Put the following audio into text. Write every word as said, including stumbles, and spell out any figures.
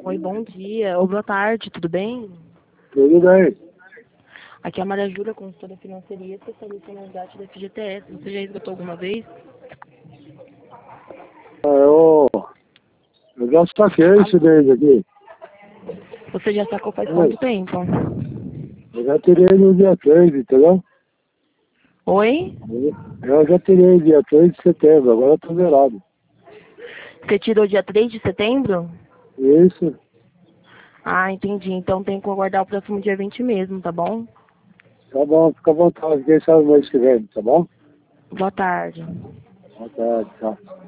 Oi, bom dia. Ou boa tarde, tudo bem? Tudo bem. Aqui é a Maria Júlia, consultora financeira e especialista em resgate da F G T S. Você já resgatou alguma vez? Ah, Eu, eu já saquei esse mês aqui. Você já sacou faz Oi. quanto tempo? Eu já tirei no dia três, entendeu? Oi? Eu já tirei dia três de setembro, agora eu tô zerado. Você tirou dia três de setembro? Isso, Ah, entendi. Então tem que aguardar o próximo dia vinte mesmo, tá bom? tá bom, fica à vontade, quem sabe o mês que vem, tá bom? Boa tarde. Boa tarde, tchau.